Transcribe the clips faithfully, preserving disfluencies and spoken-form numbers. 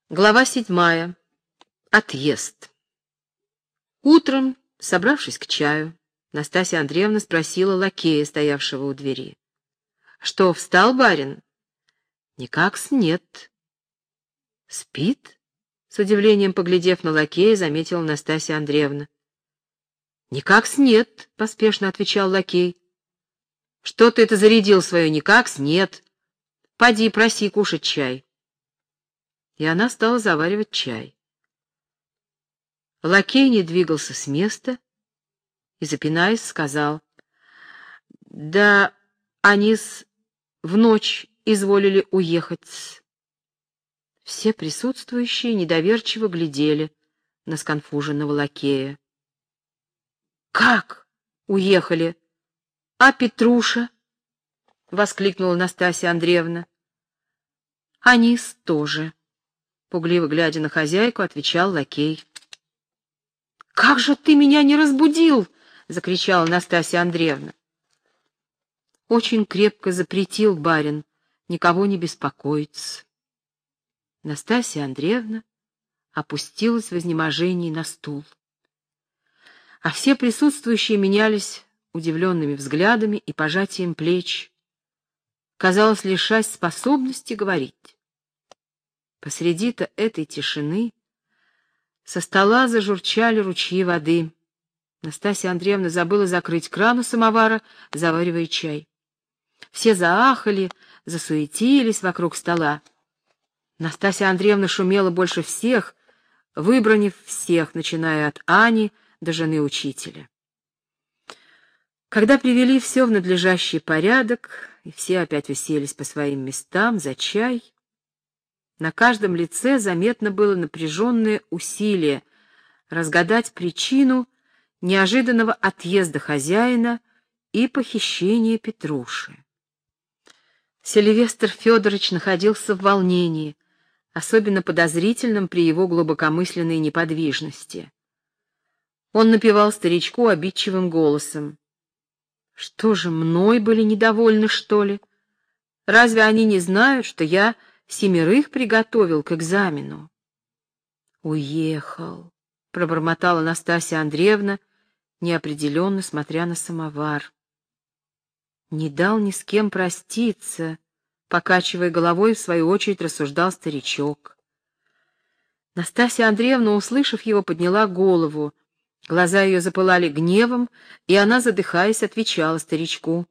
Глава седьмая. Отъезд. Утром, собравшись к чаю, Настасья Андреевна спросила лакея, стоявшего у двери: — Что, встал барин? — Никак-с нет. — Спит? — с удивлением поглядев на лакея, заметила Настасья Андреевна. — Никак-с нет, — поспешно отвечал лакей. — Что ты это зарядил свое никак-с нет? Поди, проси кушать чай. И она стала заваривать чай. Лакей не двигался с места и, запинаясь, сказал: — Да они-с в ночь изволили уехать. Все присутствующие недоверчиво глядели на сконфуженного лакея. — Как уехали? А Петруша? — воскликнула Настасья Андреевна. — Они-с тоже. Пугливо глядя на хозяйку, отвечал лакей. — Как же ты меня не разбудил? — закричала Настасья Андреевна. Очень крепко запретил барин никого не беспокоиться. Настасья Андреевна опустилась в изнеможении на стул. А все присутствующие менялись удивленными взглядами и пожатием плеч, казалось, лишась способности говорить. Посреди-то этой тишины со стола зажурчали ручьи воды. Настасья Андреевна забыла закрыть кран у самовара, заваривая чай. Все заахали, засуетились вокруг стола. Настасья Андреевна шумела больше всех, выбранив всех, начиная от Ани до жены учителя. Когда привели все в надлежащий порядок, и все опять уселись по своим местам за чай, на каждом лице заметно было напряженное усилие разгадать причину неожиданного отъезда хозяина и похищения Петруши. Сильвестр Федорович находился в волнении, особенно подозрительном при его глубокомысленной неподвижности. Он напевал старичку обидчивым голосом: — Что же, мной были недовольны, что ли? Разве они не знают, что я семерых приготовил к экзамену? — Уехал, — пробормотала Настасья Андреевна, неопределенно смотря на самовар. Не дал ни с кем проститься, — покачивая головой, в свою очередь рассуждал старичок. Настасья Андреевна, услышав его, подняла голову. Глаза ее запылали гневом, и она, задыхаясь, отвечала старичку: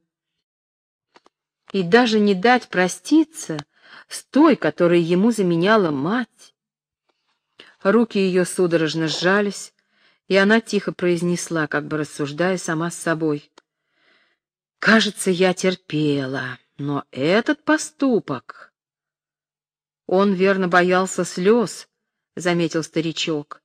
— И даже не дать проститься с той, которая ему заменяла мать. Руки ее судорожно сжались, и она тихо произнесла, как бы рассуждая сама с собой: — Кажется, я терпела, но этот поступок... Он верно боялся слез, — заметил старичок.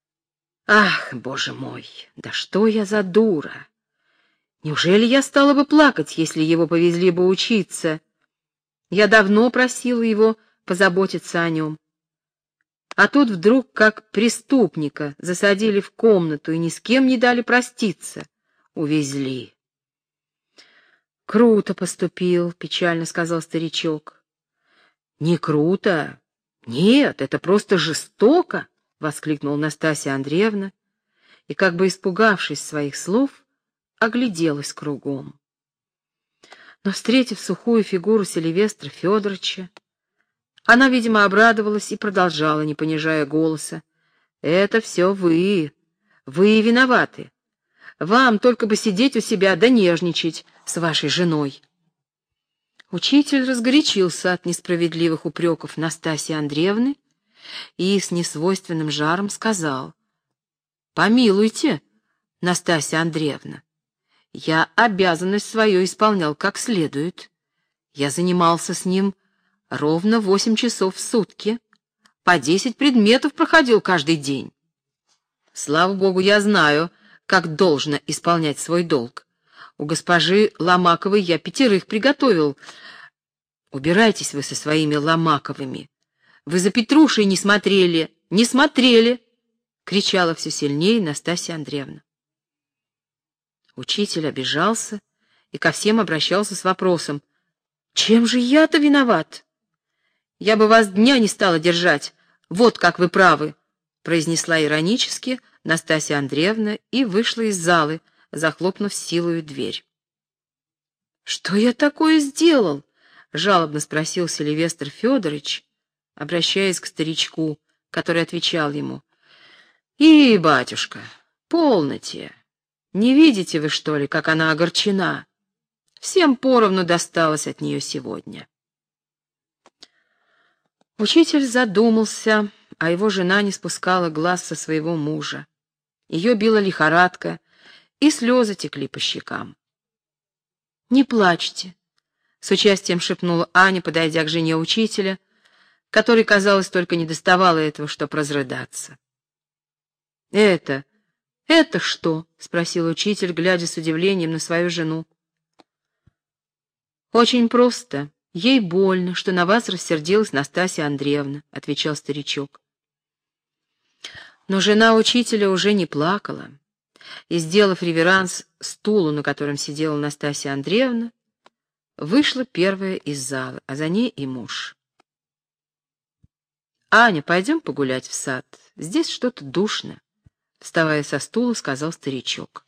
Ах, боже мой, да что я за дура! Неужели я стала бы плакать, если его повезли бы учиться? Я давно просила его позаботиться о нем. А тут вдруг, как преступника, засадили в комнату и ни с кем не дали проститься. Увезли. Круто поступил, — печально сказал старичок. Не круто. Нет, это просто жестоко, — воскликнула Настасья Андреевна и, как бы испугавшись своих слов, огляделась кругом. Но, встретив сухую фигуру Сильвестра Федоровича, она, видимо, обрадовалась и продолжала, не понижая голоса: — Это все вы, вы виноваты. Вам только бы сидеть у себя да нежничать с вашей женой. Учитель разгорячился от несправедливых упреков Настасьи Андреевны и с несвойственным жаром сказал: — Помилуйте, Настасья Андреевна, я обязанность свою исполнял как следует. Я занимался с ним ровно восемь часов в сутки, по десять предметов проходил каждый день. Слава богу, я знаю, как должно исполнять свой долг. У госпожи Ломаковой я пятерых приготовил. Убирайтесь вы со своими Ломаковыми. Вы за Петрушей не смотрели, не смотрели, — кричала все сильнее Настасья Андреевна. Учитель обижался и ко всем обращался с вопросом: — Чем же я-то виноват? Я бы вас дня не стала держать, «Вот как вы правы», — произнесла иронически Настасья Андреевна и вышла из залы, захлопнув силою дверь. «Что я такое сделал?» — жалобно спросил Сильвестр Федорович, обращаясь к старичку, который отвечал ему. «И, батюшка, полноте! Не видите вы, что ли, как она огорчена? Всем поровну досталось от нее сегодня». Учитель задумался, а его жена не спускала глаз со своего мужа. Ее била лихорадка, и слезы текли по щекам. «Не плачьте», — с участием шепнула Аня, подойдя к жене учителя, которой, казалось, только не доставало этого, чтоб разрыдаться. «Это, это что?» — спросил учитель, глядя с удивлением на свою жену. «Очень просто. Ей больно, что на вас рассердилась Настасья Андреевна», — отвечал старичок. Но жена учителя уже не плакала, и, сделав реверанс стулу, на котором сидела Настасья Андреевна, вышла первая из зала, а за ней и муж. «Аня, пойдем погулять в сад. Здесь что-то душно», — вставая со стула, сказал старичок.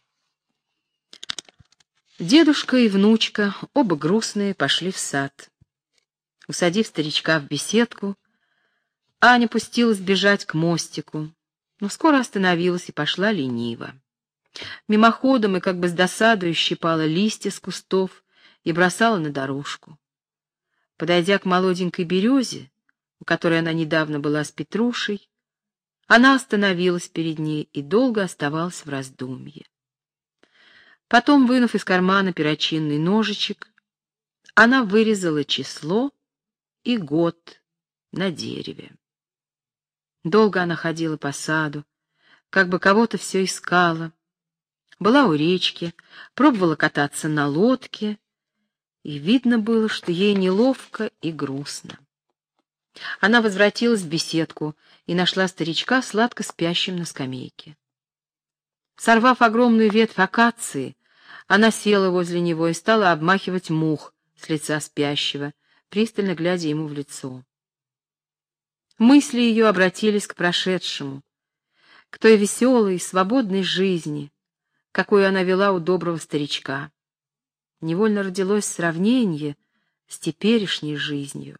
Дедушка и внучка, оба грустные, пошли в сад. Усадив старичка в беседку, Аня пустилась бежать к мостику, но скоро остановилась и пошла лениво. Мимоходом и как бы с досадою щипала листья с кустов и бросала на дорожку. Подойдя к молоденькой березе, у которой она недавно была с Петрушей, она остановилась перед ней и долго оставалась в раздумье. Потом, вынув из кармана перочинный ножичек, она вырезала число и год на дереве. Долго она ходила по саду, как бы кого-то все искала, была у речки, пробовала кататься на лодке, и видно было, что ей неловко и грустно. Она возвратилась в беседку и нашла старичка сладко спящим на скамейке. Сорвав огромную ветвь акации, она села возле него и стала обмахивать мух с лица спящего, пристально глядя ему в лицо. Мысли ее обратились к прошедшему, к той веселой, свободной жизни, какую она вела у доброго старичка. Невольно родилось сравнение с теперешней жизнью.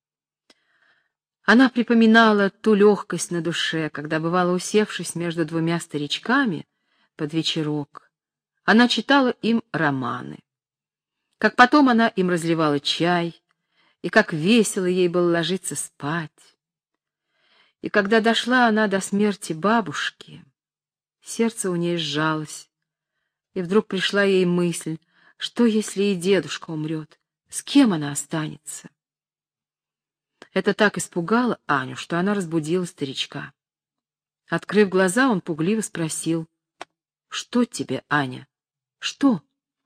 Она припоминала ту легкость на душе, когда, бывало, усевшись между двумя старичками под вечерок, она читала им романы. Как потом она им разливала чай, и как весело ей было ложиться спать. И когда дошла она до смерти бабушки, сердце у ней сжалось, и вдруг пришла ей мысль, что если и дедушка умрет, с кем она останется? Это так испугало Аню, что она разбудила старичка. Открыв глаза, он пугливо спросил: «Что тебе, Аня? Что?»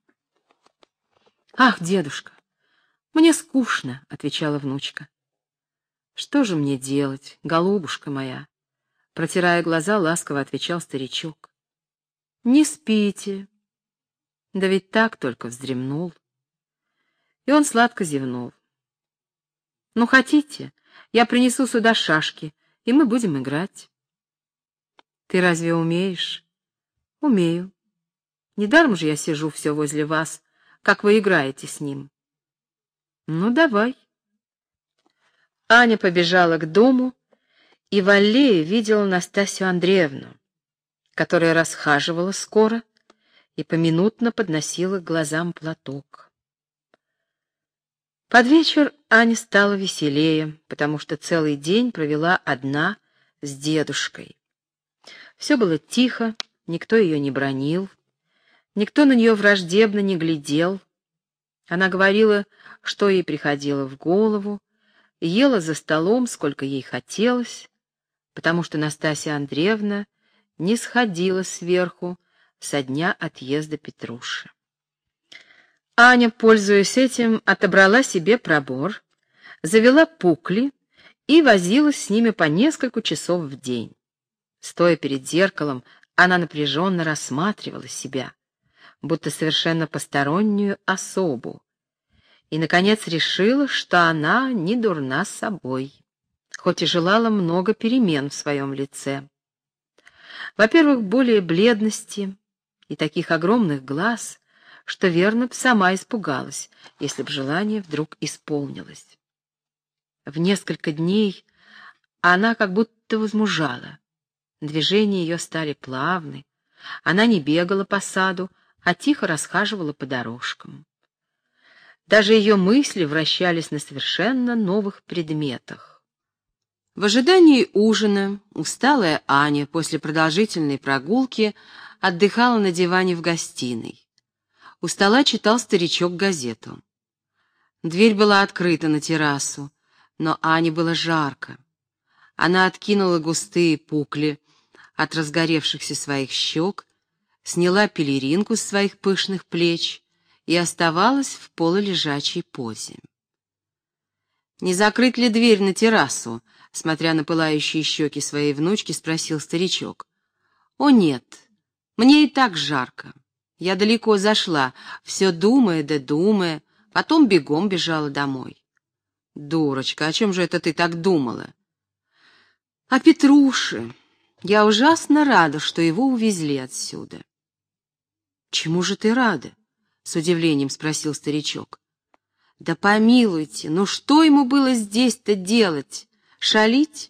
«Ах, дедушка, мне скучно», — отвечала внучка. «Что же мне делать, голубушка моя?» Протирая глаза, ласково отвечал старичок. «Не спите». Да ведь так только вздремнул. И он сладко зевнул. «Ну, хотите, я принесу сюда шашки, и мы будем играть». «Ты разве умеешь?» «Умею. Недаром же я сижу все возле вас, как вы играете с ним». «Ну, давай». Аня побежала к дому и в аллее видела Настасью Андреевну, которая расхаживала скоро и поминутно подносила к глазам платок. Под вечер Аня стала веселее, потому что целый день провела одна с дедушкой. Все было тихо, никто ее не бранил, никто на нее враждебно не глядел. Она говорила, что ей приходило в голову, ела за столом, сколько ей хотелось, потому что Настасья Андреевна не сходила сверху со дня отъезда Петруши. Аня, пользуясь этим, отобрала себе пробор, завела пукли и возилась с ними по несколько часов в день. Стоя перед зеркалом, она напряженно рассматривала себя, будто совершенно постороннюю особу, и, наконец, решила, что она не дурна собой. хоть и желала много перемен в своем лице. Во-первых, более бледности и таких огромных глаз, что, верно, б сама испугалась, если б желание вдруг исполнилось. В несколько дней она как будто возмужала. Движения ее стали плавны, она не бегала по саду, а тихо расхаживала по дорожкам. Даже ее мысли вращались на совершенно новых предметах. В ожидании ужина усталая Аня после продолжительной прогулки отдыхала на диване в гостиной. У стола читал старичок газету. Дверь была открыта на террасу, но Ане было жарко. Она откинула густые пукли от разгоревшихся своих щек, сняла пелеринку с своих пышных плеч и оставалась в полулежачей позе. «Не закрыть ли дверь на террасу?» — смотря на пылающие щеки своей внучки, спросил старичок. «О, нет, мне и так жарко. Я далеко зашла, все думая да думая, потом бегом бежала домой». «Дурочка, о чем же это ты так думала?» «О Петруше. Я ужасно рада, что его увезли отсюда». «Чему же ты рада?» — с удивлением спросил старичок. «Да помилуйте, ну что ему было здесь-то делать? Шалить?»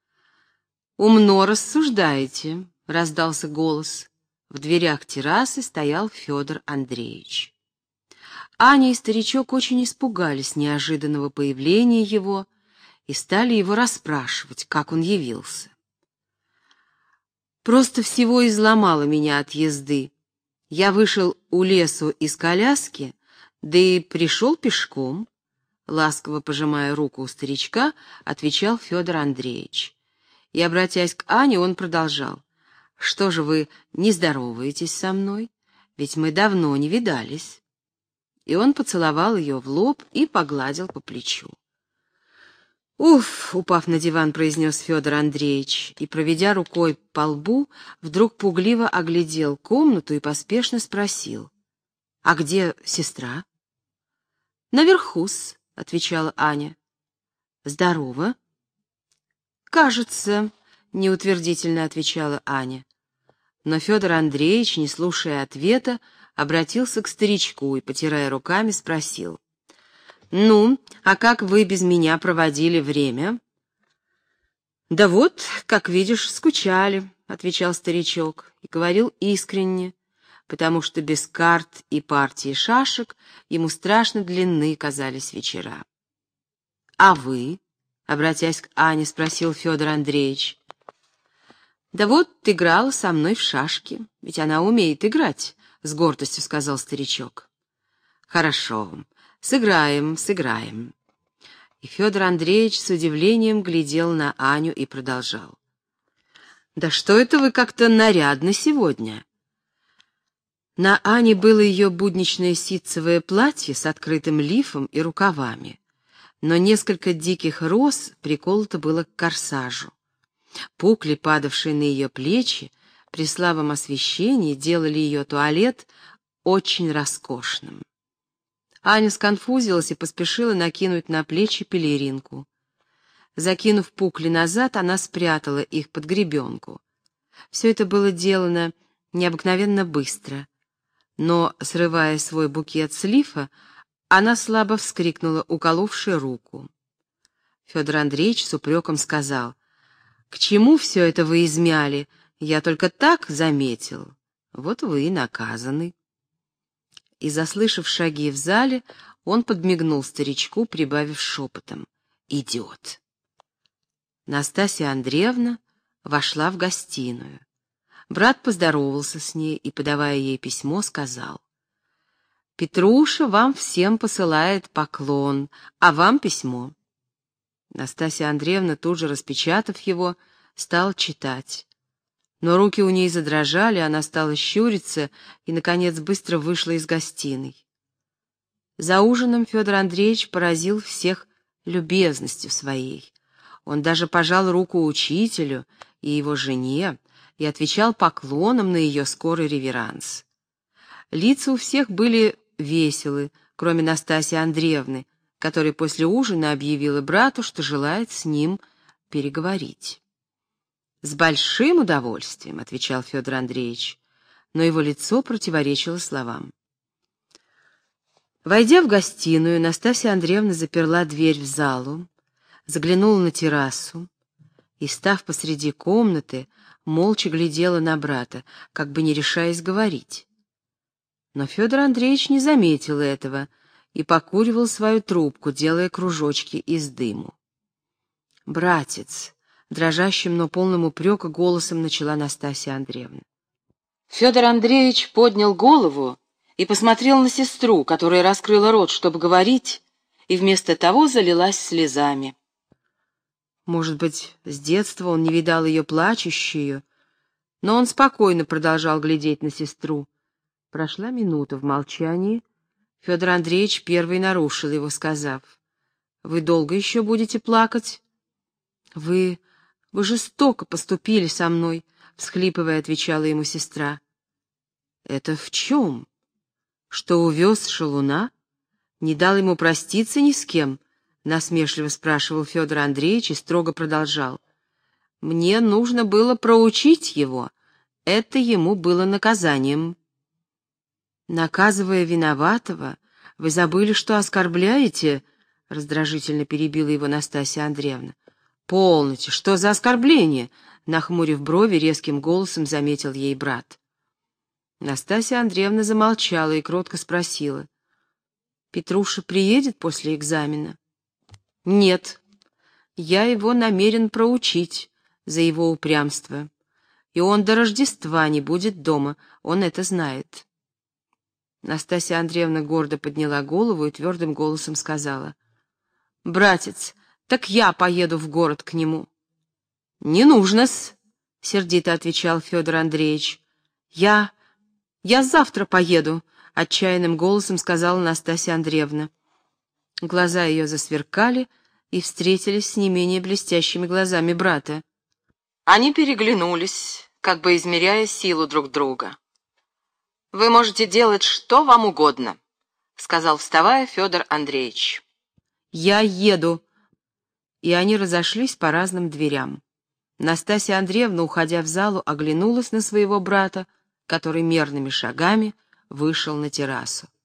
«Умно рассуждаете», — раздался голос. В дверях террасы стоял Федор Андреевич. Аня и старичок очень испугались неожиданного появления его и стали его расспрашивать, как он явился. «Просто всего изломало меня от езды. Я вышел у лесу из коляски, да и пришел пешком», — ласково пожимая руку у старичка, отвечал Федор Андреевич. И, обратясь к Ане, он продолжал. «Что же вы не здороваетесь со мной? Ведь мы давно не видались». И он поцеловал ее в лоб и погладил по плечу. «Уф!» — упав на диван, произнес Федор Андреевич, и, проведя рукой по лбу, вдруг пугливо оглядел комнату и поспешно спросил. «А где сестра?» «Наверху-с», — отвечала Аня. «Здорово?» «Кажется», — неутвердительно отвечала Аня. Но Федор Андреевич, не слушая ответа, обратился к старичку и, потирая руками, спросил. «Ну, а как вы без меня проводили время?» «Да вот, как видишь, скучали», — отвечал старичок и говорил искренне, потому что без карт и партии шашек ему страшно длинны казались вечера. «А вы?» — обратясь к Ане, спросил Федор Андреевич. «Да вот играла со мной в шашки, ведь она умеет играть», — с гордостью сказал старичок. «Хорошо, сыграем, сыграем». И Федор Андреевич с удивлением глядел на Аню и продолжал. «Да что это вы как-то нарядны сегодня?» На Ане было ее будничное ситцевое платье с открытым лифом и рукавами, но несколько диких роз приколото было к корсажу. Пукли, падавшие на ее плечи, при слабом освещении делали ее туалет очень роскошным. Аня сконфузилась и поспешила накинуть на плечи пелеринку. Закинув пукли назад, она спрятала их под гребенку. Все это было делано необыкновенно быстро, но, срывая свой букет с лифа, она слабо вскрикнула, уколовши руку. Федор Андреевич с упреком сказал: «К чему все это вы измяли? Я только так заметил. Вот вы и наказаны». И, заслышав шаги в зале, он подмигнул старичку, прибавив шепотом: «Идет». Настасья Андреевна вошла в гостиную. Брат поздоровался с ней и, подавая ей письмо, сказал: «Петруша вам всем посылает поклон, а вам письмо». Настасья Андреевна, тут же распечатав его, стала читать. Но руки у ней задрожали, она стала щуриться и, наконец, быстро вышла из гостиной. За ужином Федор Андреевич поразил всех любезностью своей. Он даже пожал руку учителю и его жене и отвечал поклоном на ее скорый реверанс. Лица у всех были веселы, кроме Настасьи Андреевны, которая после ужина объявила брату, что желает с ним переговорить. «С большим удовольствием», — отвечал Федор Андреевич, но его лицо противоречило словам. Войдя в гостиную, Настасья Андреевна заперла дверь в залу, заглянула на террасу и, став посреди комнаты, молча глядела на брата, как бы не решаясь говорить. Но Федор Андреевич не заметил этого и покуривал свою трубку, делая кружочки из дыму. «Братец», — дрожащим, но полным упрека голосом начала Настасья Андреевна. Федор Андреевич поднял голову и посмотрел на сестру, которая раскрыла рот, чтобы говорить, и вместо того залилась слезами. Может быть, с детства он не видал ее плачущую, но он спокойно продолжал глядеть на сестру. Прошла минута в молчании. Федор Андреевич первый нарушил его, сказав: «Вы долго еще будете плакать?» «Вы... вы жестоко поступили со мной», — всхлипывая, отвечала ему сестра. «Это в чем? Что увез шалуна? Не дал ему проститься ни с кем?» — насмешливо спрашивал Федор Андреевич и строго продолжал. «Мне нужно было проучить его. Это ему было наказанием». «Наказывая виноватого, вы забыли, что оскорбляете?» — раздражительно перебила его Настасья Андреевна. «Полноте, что за оскорбление?» — нахмурив брови, резким голосом заметил ей брат. Настасья Андреевна замолчала и кротко спросила: «Петруша приедет после экзамена?» «Нет, я его намерен проучить за его упрямство, и он до Рождества не будет дома, он это знает». Настасья Андреевна гордо подняла голову и твердым голосом сказала: «Братец, так я поеду в город к нему». «Не нужно-с», — сердито отвечал Федор Андреевич. «Я... я завтра поеду», — отчаянным голосом сказала Настасья Андреевна. Глаза ее засверкали и встретились с не менее блестящими глазами брата. Они переглянулись, как бы измеряя силу друг друга. «Вы можете делать что вам угодно», — сказал, вставая, Федор Андреевич. «Я еду». И они разошлись по разным дверям. Настасья Андреевна, уходя в залу, оглянулась на своего брата, который мерными шагами вышел на террасу.